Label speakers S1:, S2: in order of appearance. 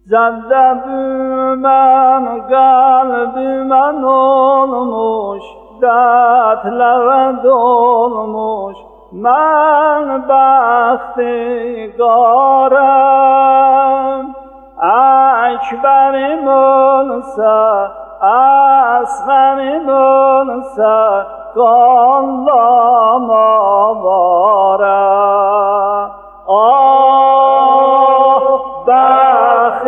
S1: زده من قلب من olmuş dertler dolmuş من bahtiyarım ekberim olsa aslanım olsa kollama varım